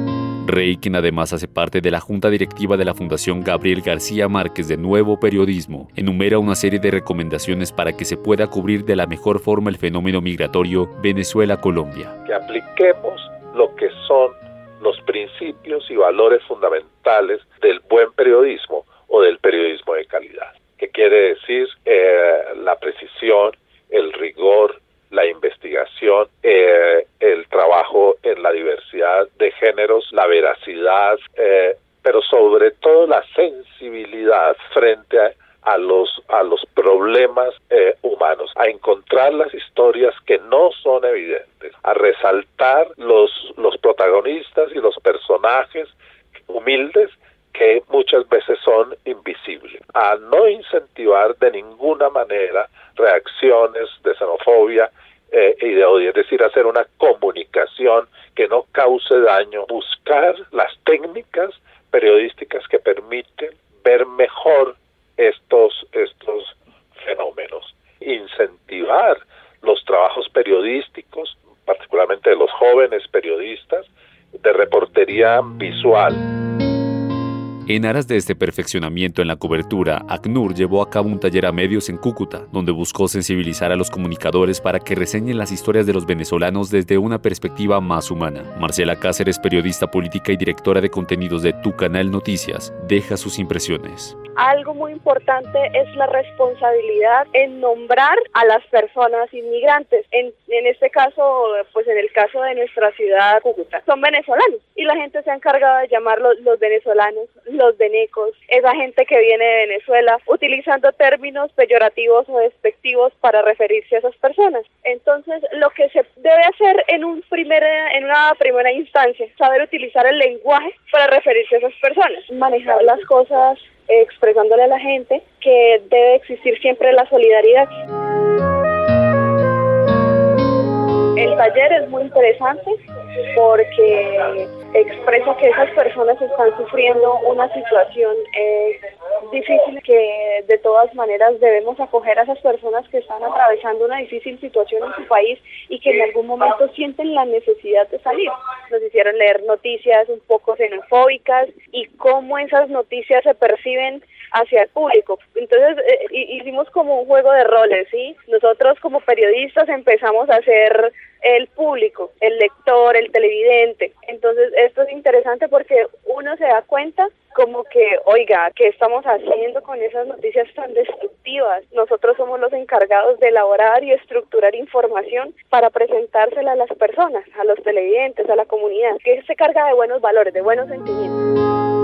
Rey, quien además hace parte de la junta directiva de la Fundación Gabriel García Márquez de Nuevo Periodismo, enumera una serie de recomendaciones para que se pueda cubrir de la mejor forma el fenómeno migratorio Venezuela-Colombia. Que apliquemos lo que son los principios y valores fundamentales del buen periodismo o del periodismo de calidad, que quiere decir la precisión, el rigor, la investigación, el trabajo en la diversidad de géneros, la veracidad, pero sobre todo la sensibilidad frente a los problemas humanos, a encontrar las historias que no son evidentes, a resaltar los protagonistas y los personajes humildes que muchas veces son invisibles, a no incentivar de ninguna manera reacciones de xenofobia y de odio, es decir, hacer una comunicación que no cause daño, buscar las técnicas periodísticas que permiten ver mejor estos fenómenos, incentivar los trabajos periodísticos, particularmente de los jóvenes periodistas, de reportería visual. En aras de este perfeccionamiento en la cobertura, ACNUR llevó a cabo un taller a medios en Cúcuta, donde buscó sensibilizar a los comunicadores para que reseñen las historias de los venezolanos desde una perspectiva más humana. Marcela Cáceres, periodista política y directora de contenidos de Tu Canal Noticias, deja sus impresiones. Algo muy importante es la responsabilidad en nombrar a las personas inmigrantes. En este caso, pues en el caso de nuestra ciudad, Cúcuta, son venezolanos y la gente se ha encargado de llamarlos los venezolanos, los venecos, esa gente que viene de Venezuela, utilizando términos peyorativos o despectivos para referirse a esas personas. Entonces, lo que se debe hacer en una primera instancia, saber utilizar el lenguaje para referirse a esas personas, manejar las cosas expresándole a la gente que debe existir siempre la solidaridad. El taller es muy interesante porque expresa que esas personas están sufriendo una situación difícil, que de todas maneras debemos acoger a esas personas que están atravesando una difícil situación en su país y que en algún momento sienten la necesidad de salir. Nos hicieron leer noticias un poco xenofóbicas y cómo esas noticias se perciben hacia el público. Entonces hicimos como un juego de roles, ¿sí? Nosotros como periodistas empezamos a ser el público, el lector, el televidente. Entonces esto es interesante porque uno se da cuenta como que, oiga, ¿qué estamos haciendo con esas noticias tan destructivas? Nosotros somos los encargados de elaborar y estructurar información para presentársela a las personas, a los televidentes, a la comunidad, que se carga de buenos valores, de buenos sentimientos.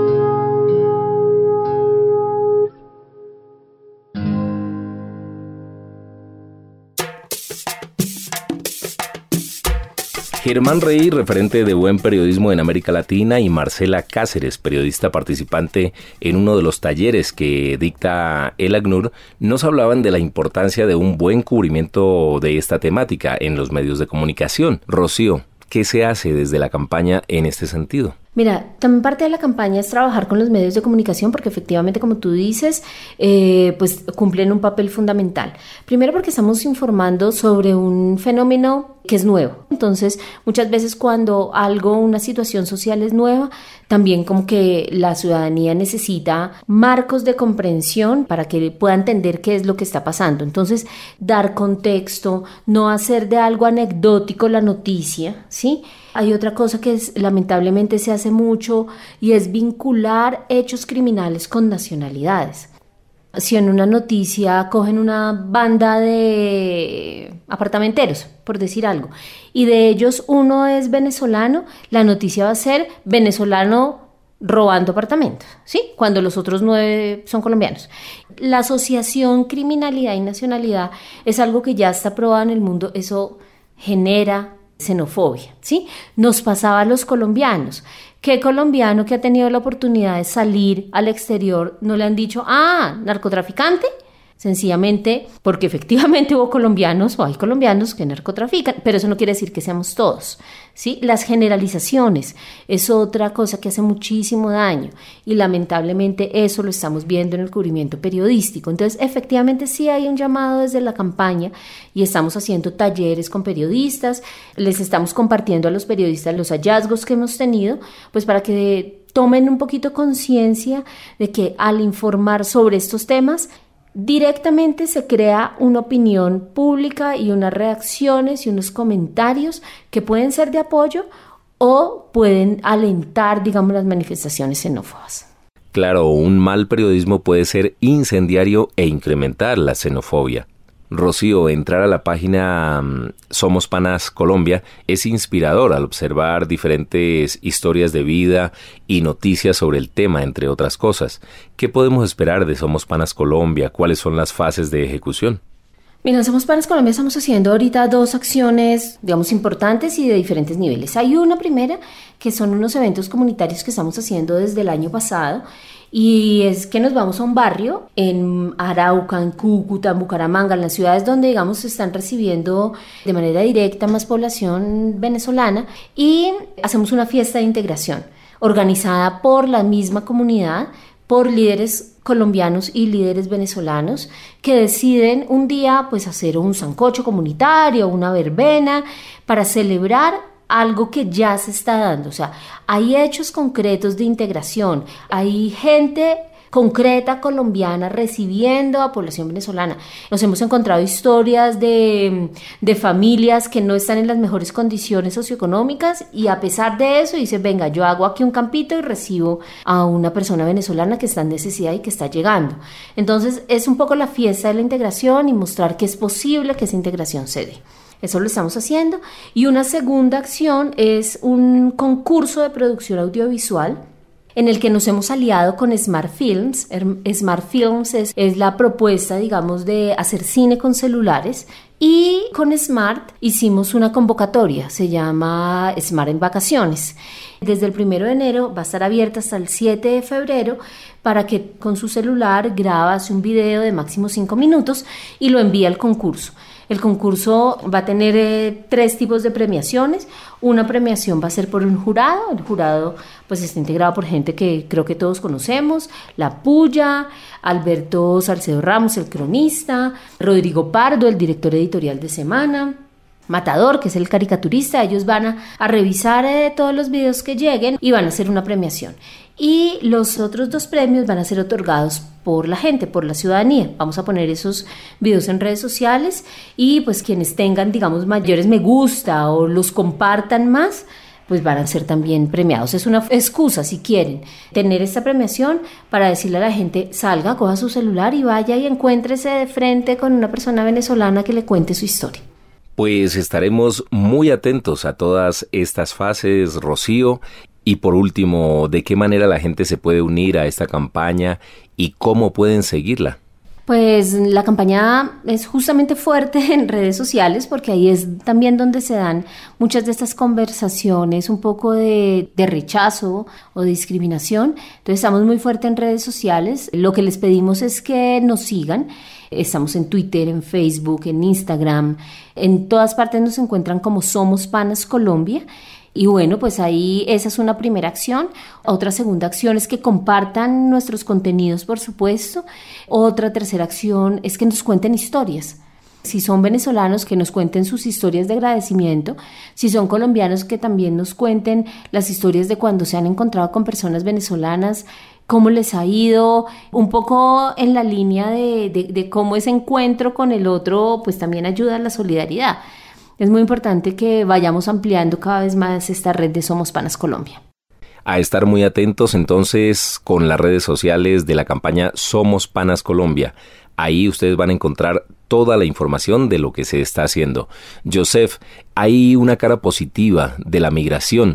Germán Rey, referente de buen periodismo en América Latina, y Marcela Cáceres, periodista participante en uno de los talleres que dicta el ACNUR, nos hablaban de la importancia de un buen cubrimiento de esta temática en los medios de comunicación. Rocío, ¿qué se hace desde la campaña en este sentido? Mira, también parte de la campaña es trabajar con los medios de comunicación porque efectivamente, como tú dices, pues cumplen un papel fundamental. Primero porque estamos informando sobre un fenómeno que es nuevo. Entonces, muchas veces cuando una situación social es nueva, también como que la ciudadanía necesita marcos de comprensión para que pueda entender qué es lo que está pasando. Entonces, dar contexto, no hacer de algo anecdótico la noticia, ¿sí? Hay otra cosa que lamentablemente se hace mucho y es vincular hechos criminales con nacionalidades. Si en una noticia cogen una banda de apartamenteros, por decir algo, y de ellos uno es venezolano, la noticia va a ser venezolano robando apartamentos, ¿sí? Cuando los otros 9 son colombianos. La asociación criminalidad y nacionalidad es algo que ya está probado en el mundo, eso genera xenofobia, ¿sí? Nos pasaba a los colombianos. ¿Qué colombiano que ha tenido la oportunidad de salir al exterior no le han dicho, narcotraficante? sencillamente porque efectivamente hubo colombianos o hay colombianos que narcotrafican, pero eso no quiere decir que seamos todos, ¿sí? Las generalizaciones es otra cosa que hace muchísimo daño y lamentablemente eso lo estamos viendo en el cubrimiento periodístico. Entonces, efectivamente sí hay un llamado desde la campaña y estamos haciendo talleres con periodistas, les estamos compartiendo a los periodistas los hallazgos que hemos tenido, pues para que tomen un poquito conciencia de que al informar sobre estos temas, directamente se crea una opinión pública y unas reacciones y unos comentarios que pueden ser de apoyo o pueden alentar, digamos, las manifestaciones xenófobas. Claro, un mal periodismo puede ser incendiario e incrementar la xenofobia. Rocío, entrar a la página Somos Panas Colombia es inspirador al observar diferentes historias de vida y noticias sobre el tema, entre otras cosas. ¿Qué podemos esperar de Somos Panas Colombia? ¿Cuáles son las fases de ejecución? Mira, en Somos Panas Colombia estamos haciendo ahorita 2 acciones, digamos, importantes y de diferentes niveles. Hay una primera que son unos eventos comunitarios que estamos haciendo desde el año pasado y es que nos vamos a un barrio en Arauca, en Cúcuta, en Bucaramanga, en las ciudades donde, digamos, se están recibiendo de manera directa más población venezolana y hacemos una fiesta de integración organizada por la misma comunidad, por líderes colombianos y líderes venezolanos que deciden un día pues hacer un sancocho comunitario, una verbena para celebrar algo que ya se está dando. O sea, hay hechos concretos de integración, hay gente concreta colombiana recibiendo a población venezolana. Nos hemos encontrado historias de familias que no están en las mejores condiciones socioeconómicas y a pesar de eso dicen, venga, yo hago aquí un campito y recibo a una persona venezolana que está en necesidad y que está llegando. Entonces es un poco la fiesta de la integración y mostrar que es posible que esa integración se dé. Eso lo estamos haciendo. Y una segunda acción es un concurso de producción audiovisual en el que nos hemos aliado con Smart Films. Smart Films es la propuesta, digamos, de hacer cine con celulares. Y con Smart hicimos una convocatoria, se llama Smart en Vacaciones. Desde el 1 de enero va a estar abierta hasta el 7 de febrero para que con su celular grabas un video de máximo 5 minutos y lo envía al concurso. El concurso va a tener 3 tipos de premiaciones. Una premiación va a ser por un jurado. El jurado pues está integrado por gente que creo que todos conocemos. La Puya, Alberto Salcedo Ramos, el cronista, Rodrigo Pardo, el director editorial de Semana, Matador, que es el caricaturista. Ellos van a revisar todos los videos que lleguen y van a hacer una premiación. Y los otros 2 premios van a ser otorgados por la gente, por la ciudadanía. Vamos a poner esos videos en redes sociales y pues quienes tengan, digamos, mayores me gusta o los compartan más, pues van a ser también premiados. Es una excusa, si quieren, tener esta premiación para decirle a la gente, salga, coja su celular y vaya y encuéntrese de frente con una persona venezolana que le cuente su historia. Pues estaremos muy atentos a todas estas fases, Rocío. Y por último, ¿de qué manera la gente se puede unir a esta campaña y cómo pueden seguirla? Pues la campaña es justamente fuerte en redes sociales porque ahí es también donde se dan muchas de estas conversaciones un poco de rechazo o de discriminación. Entonces estamos muy fuerte en redes sociales. Lo que les pedimos es que nos sigan. Estamos en Twitter, en Facebook, en Instagram. En todas partes nos encuentran como Somos Panas Colombia. Y bueno, pues ahí esa es una primera acción. Otra segunda acción es que compartan nuestros contenidos, por supuesto. Otra tercera acción es que nos cuenten historias. Si son venezolanos, que nos cuenten sus historias de agradecimiento. Si son colombianos, que también nos cuenten las historias de cuando se han encontrado con personas venezolanas, cómo les ha ido, un poco en la línea de cómo ese encuentro con el otro pues también ayuda a la solidaridad. Es muy importante que vayamos ampliando cada vez más esta red de Somos Panas Colombia. A estar muy atentos entonces con las redes sociales de la campaña Somos Panas Colombia. Ahí ustedes van a encontrar toda la información de lo que se está haciendo. Joseph, hay una cara positiva de la migración.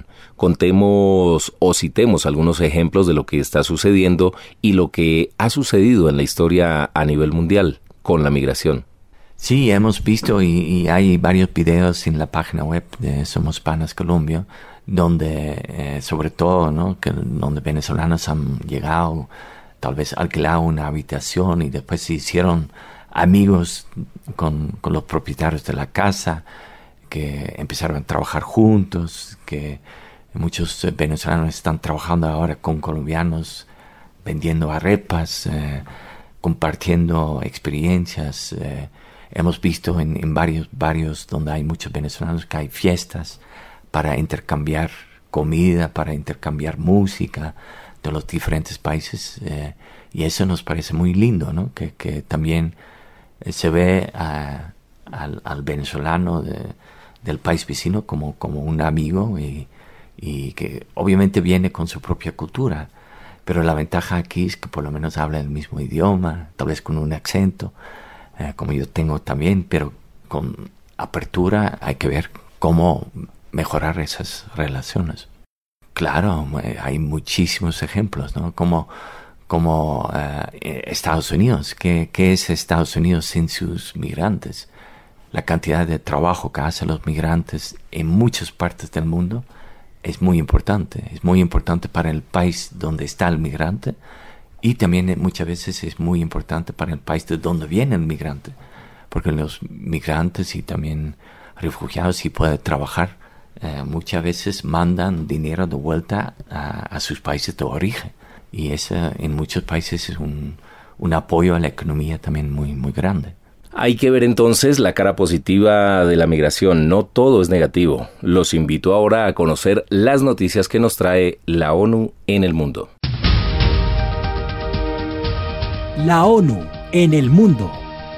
Contemos o citemos algunos ejemplos de lo que está sucediendo y lo que ha sucedido en la historia a nivel mundial con la migración. Sí, hemos visto y hay varios videos en la página web de Somos Panas Colombia donde sobre todo, ¿no?, donde venezolanos han llegado tal vez alquilaron una habitación y después se hicieron amigos con los propietarios de la casa, que empezaron a trabajar juntos, que muchos venezolanos están trabajando ahora con colombianos, vendiendo arepas, compartiendo experiencias. Hemos visto en varios barrios donde hay muchos venezolanos que hay fiestas para intercambiar comida, para intercambiar música de los diferentes países, y eso nos parece muy lindo, ¿no? Que también se ve al venezolano del país vecino como un amigo y que obviamente viene con su propia cultura, pero la ventaja aquí es que por lo menos habla el mismo idioma, tal vez con un acento, como yo tengo también, pero con apertura hay que ver cómo mejorar esas relaciones. Claro, hay muchísimos ejemplos, ¿no? Como Estados Unidos. ¿Qué es Estados Unidos sin sus migrantes? La cantidad de trabajo que hacen los migrantes en muchas partes del mundo es muy importante. Es muy importante para el país donde está el migrante y también muchas veces es muy importante para el país de donde viene el migrante. Porque los migrantes y también refugiados, si pueden trabajar, muchas veces mandan dinero de vuelta a sus países de origen. Y eso en muchos países es un apoyo a la economía también muy, muy grande. Hay que ver entonces la cara positiva de la migración. No todo es negativo. Los invito ahora a conocer las noticias que nos trae la ONU en el mundo. La ONU en el mundo.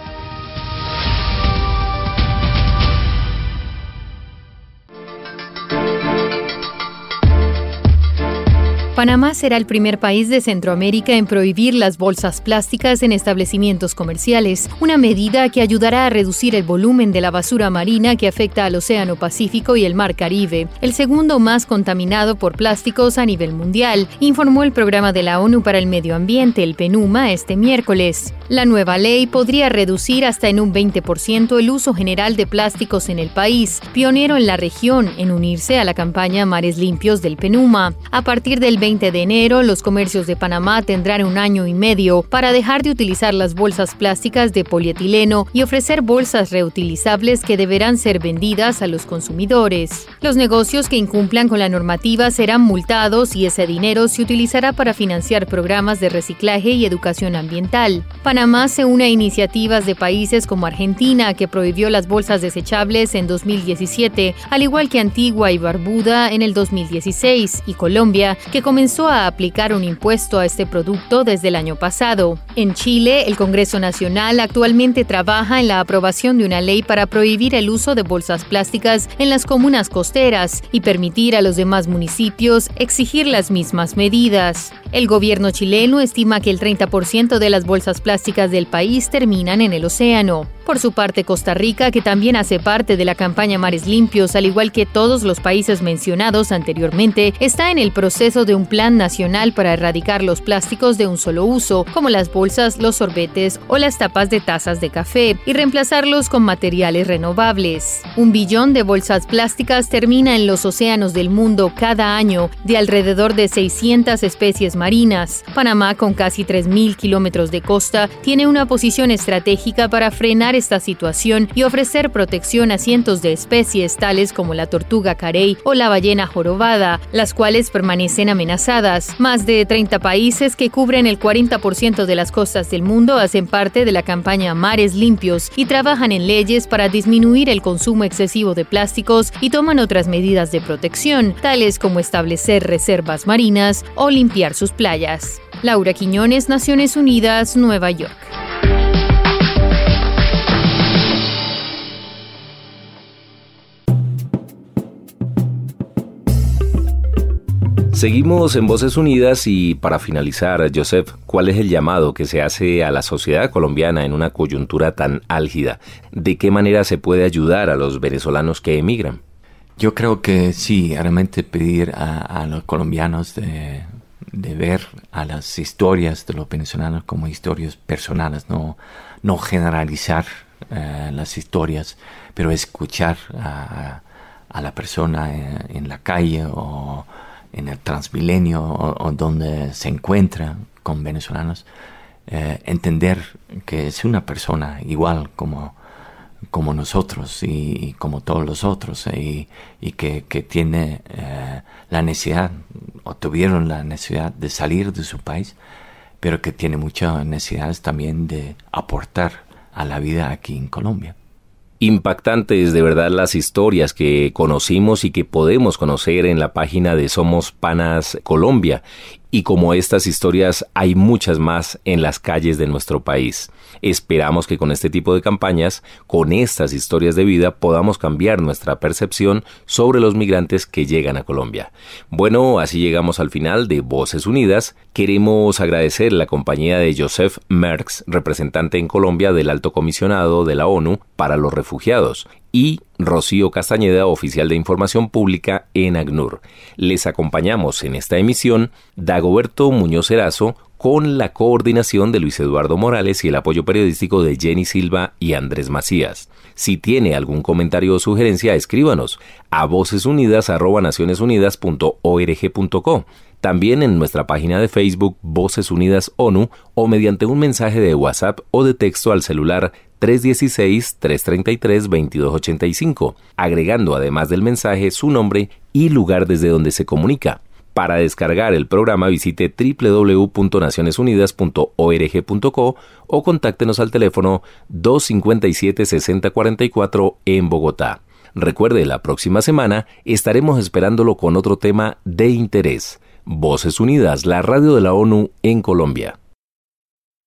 Panamá será el primer país de Centroamérica en prohibir las bolsas plásticas en establecimientos comerciales, una medida que ayudará a reducir el volumen de la basura marina que afecta al Océano Pacífico y el Mar Caribe, el segundo más contaminado por plásticos a nivel mundial, informó el Programa de la ONU para el Medio Ambiente, el PNUMA, este miércoles. La nueva ley podría reducir hasta en un 20% el uso general de plásticos en el país, pionero en la región en unirse a la campaña Mares Limpios del PNUMA. A partir del 20 de enero, los comercios de Panamá tendrán 1 año y medio para dejar de utilizar las bolsas plásticas de polietileno y ofrecer bolsas reutilizables que deberán ser vendidas a los consumidores. Los negocios que incumplan con la normativa serán multados y ese dinero se utilizará para financiar programas de reciclaje y educación ambiental. Panamá se une a iniciativas de países como Argentina, que prohibió las bolsas desechables en 2017, al igual que Antigua y Barbuda en el 2016, y Colombia, que comenzó a aplicar un impuesto a este producto desde el año pasado. En Chile, el Congreso Nacional actualmente trabaja en la aprobación de una ley para prohibir el uso de bolsas plásticas en las comunas costeras y permitir a los demás municipios exigir las mismas medidas. El gobierno chileno estima que el 30% de las bolsas plásticas del país terminan en el océano. Por su parte, Costa Rica, que también hace parte de la campaña Mares Limpios, al igual que todos los países mencionados anteriormente, está en el proceso de un plan nacional para erradicar los plásticos de un solo uso, como las bolsas, los sorbetes o las tapas de tazas de café, y reemplazarlos con materiales renovables. 1 billón de bolsas plásticas termina en los océanos del mundo cada año, de alrededor de 600 especies marinas. Panamá, con casi 3.000 kilómetros de costa, tiene una posición estratégica para frenar esta situación y ofrecer protección a cientos de especies tales como la tortuga carey o la ballena jorobada, las cuales permanecen amenazadas. Más de 30 países que cubren el 40% de las costas del mundo hacen parte de la campaña Mares Limpios y trabajan en leyes para disminuir el consumo excesivo de plásticos y toman otras medidas de protección, tales como establecer reservas marinas o limpiar sus playas. Laura Quiñones, Naciones Unidas, Nueva York. Seguimos en Voces Unidas y para finalizar, Joseph, ¿cuál es el llamado que se hace a la sociedad colombiana en una coyuntura tan álgida? ¿De qué manera se puede ayudar a los venezolanos que emigran? Yo creo que sí, realmente pedir a los colombianos de ver a las historias de los venezolanos como historias personales, no generalizar las historias, pero escuchar a la persona en la calle o en el Transmilenio o donde se encuentra, con venezolanos, entender que es una persona igual como nosotros y como todos los otros, y que tiene la necesidad, o tuvieron la necesidad de salir de su país, pero que tiene muchas necesidades también de aportar a la vida aquí en Colombia. Impactantes de verdad las historias que conocimos y que podemos conocer en la página de Somos Panas Colombia. Y como estas historias hay muchas más en las calles de nuestro país. Esperamos que con este tipo de campañas, con estas historias de vida, podamos cambiar nuestra percepción sobre los migrantes que llegan a Colombia. Bueno, así llegamos al final de Voces Unidas. Queremos agradecer la compañía de Joseph Merckx, representante en Colombia del Alto Comisionado de la ONU para los Refugiados, y Rocío Castañeda, oficial de Información Pública en ACNUR. Les acompañamos en esta emisión Dagoberto Muñoz Erazo, con la coordinación de Luis Eduardo Morales y el apoyo periodístico de Jenny Silva y Andrés Macías. Si tiene algún comentario o sugerencia, escríbanos a vocesunidas@nacionesunidas.org.co. También en nuestra página de Facebook Voces Unidas ONU, o mediante un mensaje de WhatsApp o de texto al celular 316-333-2285, agregando además del mensaje su nombre y lugar desde donde se comunica. Para descargar el programa visite www.nacionesunidas.org.co o contáctenos al teléfono 257-6044 en Bogotá. Recuerde, la próxima semana estaremos esperándolo con otro tema de interés. Voces Unidas, la radio de la ONU en Colombia.